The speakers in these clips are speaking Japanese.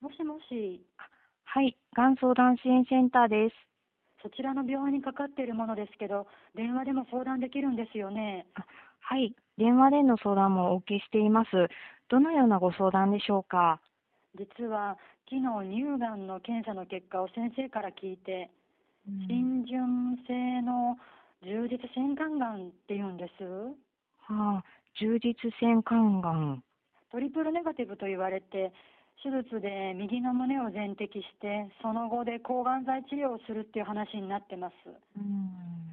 もしもし、 はい、がん相談支援センターです。 そちらの病院にかかっているものですけど、電話でも相談できるんですよね。 あはい、電話での相談もお受けしています。どのようなご相談でしょうか？ 実は、昨日乳がんの検査の結果を先生から聞いて、 うん、 浸潤性の充実腺管がんって言うんです。 はあ、充実腺肝がん。 トリプルネガティブと言われて、手術で右の胸を全摘して、その後で抗がん剤治療をするっていう話になってます。 うん、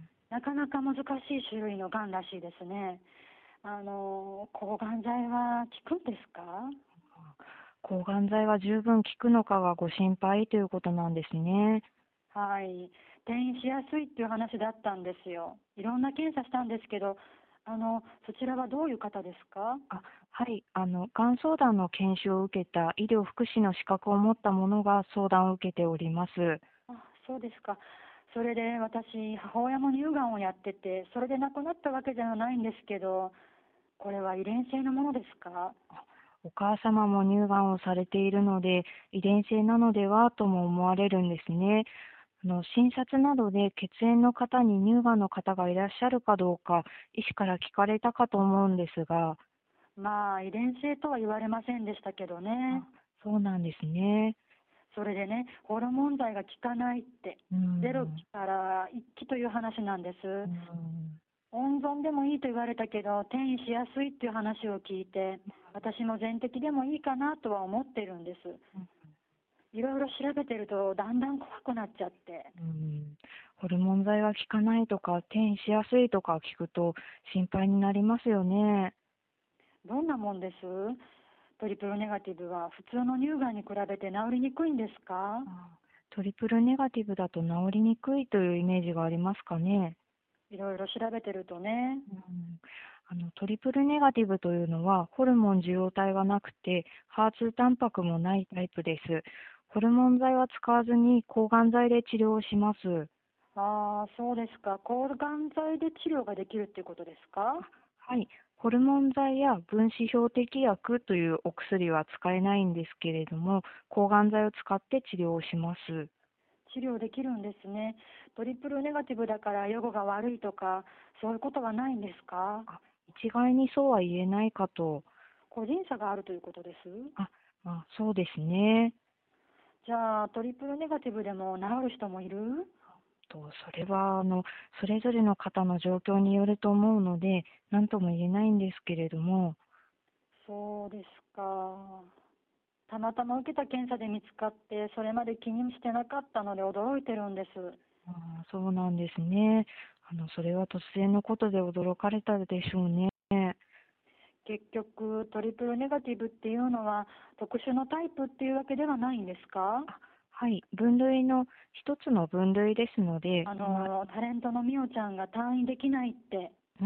なかなか難しい種類のがんらしいですね。抗がん剤は効くんですか？ 抗がん剤は十分効くのかがご心配ということなんですね。 はい。転院しやすいっていう話だったんですよ。いろんな検査したんですけど、そちらはどういう方ですか？ あ、はい、がん相談の研修を受けた医療福祉の資格を持った者が相談を受けております。 あ、そうですか。それで私、母親も乳がんをやってて、それで亡くなったわけじゃないんですけど、これは遺伝性のものですか？ お母様も乳がんをされているので、遺伝性なのではとも思われるんですね。診察などで血縁の方に乳がんの方がいらっしゃるかどうか、医師から聞かれたかと思うんですが、 まあ、遺伝性とは言われませんでしたけどね。 あ、そうなんですね。 それでね、ホルモン剤が効かないって、 うー 0期ん、 から1期という話なんです。 うーん、 温存でもいいと言われたけど、転移しやすいっていう話を聞いて、私も全摘でもいいかなとは思ってるんです。いろいろ調べてると、だんだん怖くなっちゃって。 うーん、ホルモン剤が効かないとか、転移しやすいとか聞くと心配になりますよね。 どんなもんです？トリプルネガティブは普通の乳がんに比べて治りにくいんですか？ トリプルネガティブだと治りにくいというイメージがありますかね。 いろいろ調べてるとね。 うん、トリプルネガティブというのは、ホルモン受容体がなくて、ハーツタンパクもないタイプです。ホルモン剤は使わずに抗がん剤で治療をします。 ああ、そうですか。抗がん剤で治療ができるっていうことですか？ はい、ホルモン剤や分子標的薬というお薬は使えないんですけれども、抗がん剤を使って治療をします。 治療できるんですね。トリプルネガティブだから予後が悪いとか、そういうことはないんですか？ 一概にそうは言えないかと。 個人差があるということです。 あ、そうですね。 じゃあ、トリプルネガティブでも治る人もいる？ それは、それぞれの方の状況によると思うので、何とも言えないんですけれども、 そうですか。たまたま受けた検査で見つかって、それまで気にしてなかったので驚いてるんです。 そうなんですね。それは突然のことで驚かれたでしょうね。 結局、トリプルネガティブっていうのは特殊のタイプっていうわけではないんですか？ はい、分類の一つの分類ですので、 タレントのみおちゃんが退院できないって、 うん、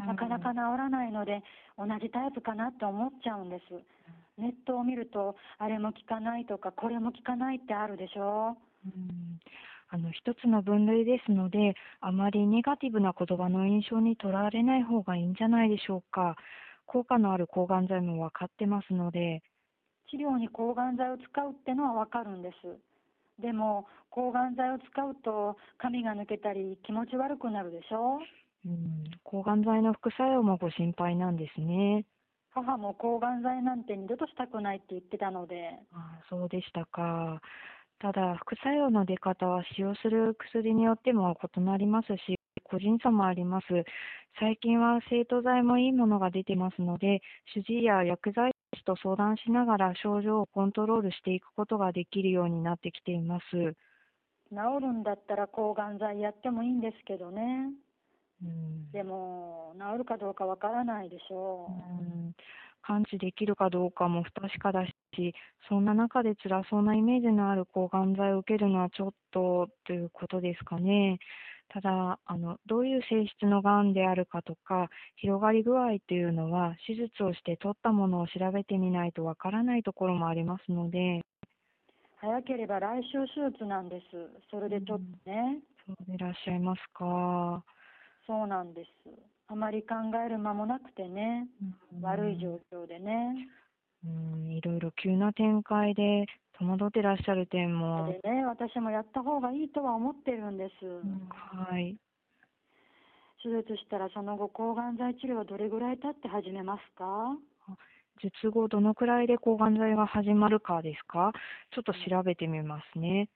なかなか治らないので、同じタイプかなって思っちゃうんです。ネットを見ると、あれも効かないとか、これも効かないってあるでしょ。 うん、一つの分類ですので、あまりネガティブな言葉の印象にとらわれない方がいいんじゃないでしょうか。効果のある抗がん剤も分かってますので、 治療に抗がん剤を使うってのはわかるんです。でも、抗がん剤を使うと、髪が抜けたり、気持ち悪くなるでしょ。 抗がん剤の副作用もご心配なんですね。 母も抗がん剤なんて二度としたくないって言ってたので、 そうでしたか。ただ、副作用の出方は使用する薬によっても異なりますし、個人差もあります。最近は生徒剤もいいものが出てますので、主治医や薬剤師と相談しながら症状をコントロールしていくことができるようになってきています。 治るんだったら抗がん剤やってもいいんですけどね。 うん、 でも、治るかどうかわからないでしうょん、完治できるかどうかも不確かだし、そんな中で辛そうなイメージのある抗がん剤を受けるのはちょっとということですかね。ただ、どういう性質のがんであるかとか、広がり具合というのは、手術をして取ったものを調べてみないとわからないところもありますので、 う。早ければ来週手術なんです。それでちょっうん、 とね。 そうでいらっしゃいますか。 そうなんです。あまり考える間もなくてね。 う悪いん、 状況でね。 いろいろ急な展開で戸惑ってらっしゃる点も、 でね、私もやった方がいいとは思ってるんです。 はい。 手術したらその後、抗がん剤治療はどれぐらい経って始めますか？ 術後どのくらいで抗がん剤が始まるかですか？ちょっと調べてみますね。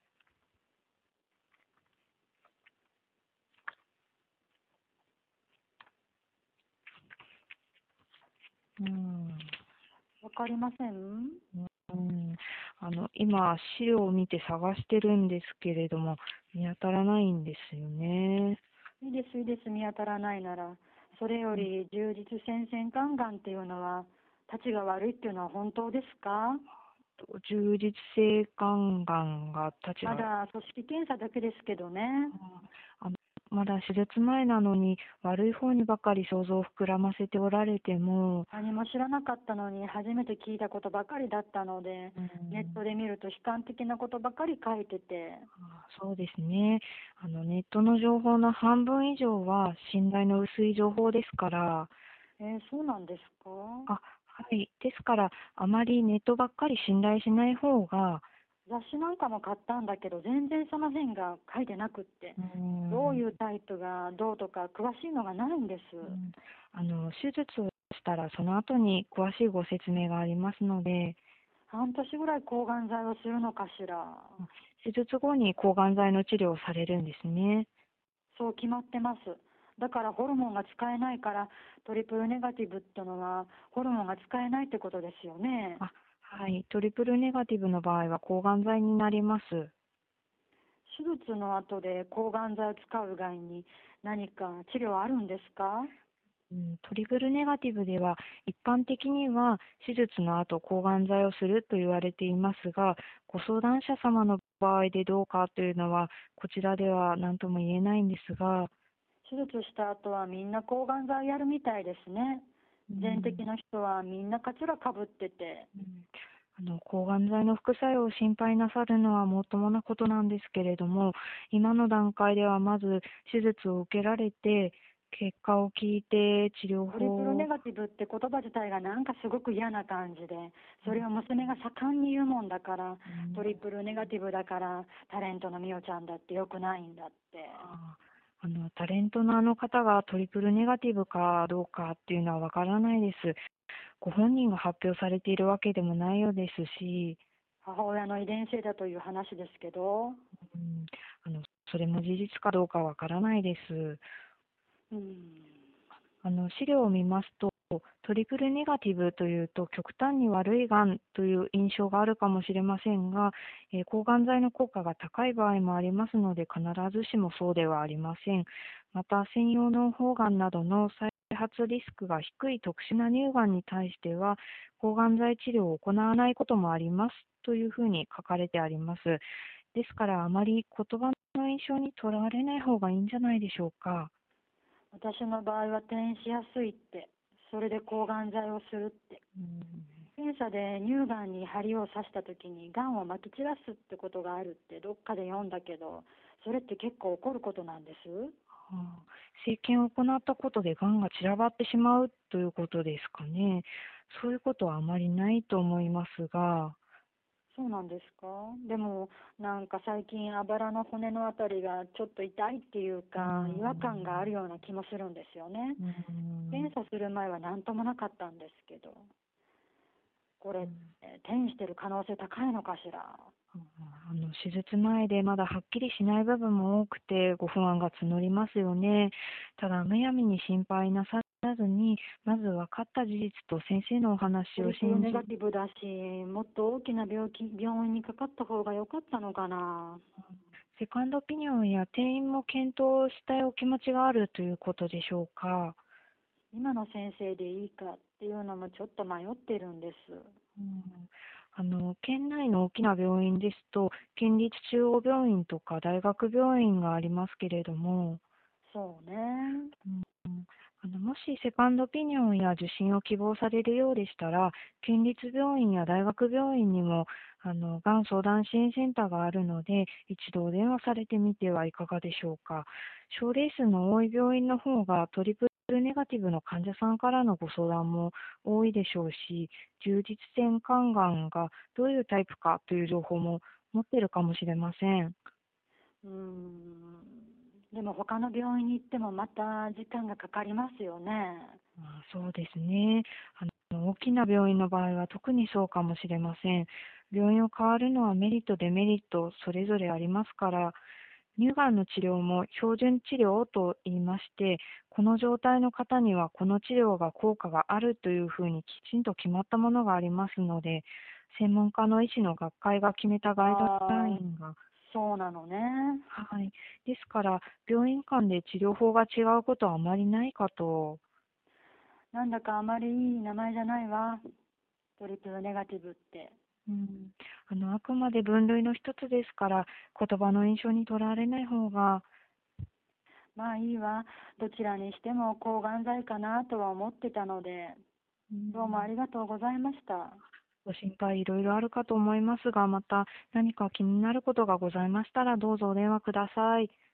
わかりません？ うん、今、資料を見て探してるんですけれども、見当たらないんですよね。 いいです、いいです、見当たらないなら。それより、充実性腺管がんっていうのは、たちが悪いっていうのは本当ですか？ 充実性肝がんが立ちまが、 だ組織検査だけですけどね。 あまだ手術前なのに悪い方にばかり想像を膨らませておられても、 何も知らなかったのに、初めて聞いたことばかりだったので、ネットで見ると悲観的なことばかり書いてて。 そうですね。ネットの情報の半分以上は信頼の薄い情報ですから、 そうなんですか？ はい。ですから、あまりネットばっかり信頼しない方が、 雑誌なんかも買ったんだけど、全然その辺が書いてなくって、どういうタイプがどうとか詳しいのがないんです。 手術をしたらその後に詳しいご説明がありますので、 半年ぐらい抗がん剤をするのかしら。 手術後に抗がん剤の治療をされるんですね。 そう決まってます。だからホルモンが使えないから、トリプルネガティブってのはホルモンが使えないってことですよね。 はい。トリプルネガティブの場合は抗がん剤になります。 手術の後で抗がん剤を使う以外に何か治療あるんですか？ トリプルネガティブでは、一般的には手術の後抗がん剤をすると言われていますが、ご相談者様の場合でどうかというのは、こちらでは何とも言えないんですが、 手術した後はみんな抗がん剤やるみたいですね。全摘の人はみんなカツラかぶってて。 抗がん剤の副作用を心配なさるのはもっともなことなんですけれども、今の段階ではまず手術を受けられて、結果を聞いて治療トリプル法を、 ネガティブって言葉自体がなんかすごく嫌な感じで、それを娘が盛んに言うもんだから、トリプルネガティブだからタレントのみおちゃんだってよくないんだって。 タレントのあの方がトリプルネガティブかどうかっていうのはわからないです。ご本人が発表されているわけでもないようですし、 母親の遺伝性だという話ですけど、 うん、あのそれも事実かどうかわからないです。 うん、 資料を見ますと、トリプルネガティブというと極端に悪いがんという印象があるかもしれませんが、抗がん剤の効果が高い場合もありますので、必ずしもそうではありません。また、専用の胞がんなどの再発リスクが低い特殊な乳がんに対しては、抗がん剤治療を行わないこともありますというふうに書かれてあります。ですから、あまり言葉の印象にとらわれない方がいいんじゃないでしょうか。 私の場合は転移しやすいって、それで抗がん剤をするって。検査で乳がんに針を刺した時にがんをまき散らすってことがあるってどっかで読んだけど、それって結構起こることなんです。 生検を行ったことでがんが散らばってしまうということですかね。そういうことはあまりないと思いますが、 そうなんですか？でもなんか最近あばらの骨のあたりがちょっと痛いっていうか違和感があるような気もするんですよね。検査する前は何ともなかったんですけど、これ転移してる可能性高いのかしら？ 手術前でまだはっきりしない部分も多くてご不安が募りますよね。ただ、むやみに心配なさらずに、まず分かった事実と先生のお話トリプルを信じ、 ネガティブだし、もっと大きな病院にかかった方が良かったのかな。 セカンドオピニオンや転院も検討したいお気持ちがあるということでしょうか。 今の先生でいいかっていうのもちょっと迷ってるんです。 県内の大きな病院ですと、県立中央病院とか大学病院がありますけれども、 そうね。 もしセカンドオピニオンや受診を希望されるようでしたら、県立病院や大学病院にも、がん相談支援センターがあるので、一度お電話されてみてはいかがでしょうか。症例数の多い病院の方がトリプルネガティブの患者さんからのご相談も多いでしょうし、充実性肝がんがどういうタイプかという情報も持っているかもしれません。 でも他の病院に行ってもまた時間がかかりますよね。 そうですね。大きな病院の場合は特にそうかもしれません。病院を変わるのはメリット、デメリット、それぞれありますから、乳がんの治療も標準治療と言いまして、この状態の方にはこの治療が効果があるというふうにきちんと決まったものがありますので、専門家の医師の学会が決めたガイドラインが、 そうなのね。 はい。ですから、病院間で治療法が違うことはあまりないかと。 なんだかあまりいい名前じゃないわ。トリプルネガティブって。 うん、あくまで分類の一つですから、言葉の印象にとらわれない方が、 まあいいわ。どちらにしても抗がん剤かなとは思ってたので、どうもありがとうございました。 ご心配いろいろあるかと思いますが、また何か気になることがございましたら、どうぞお電話ください。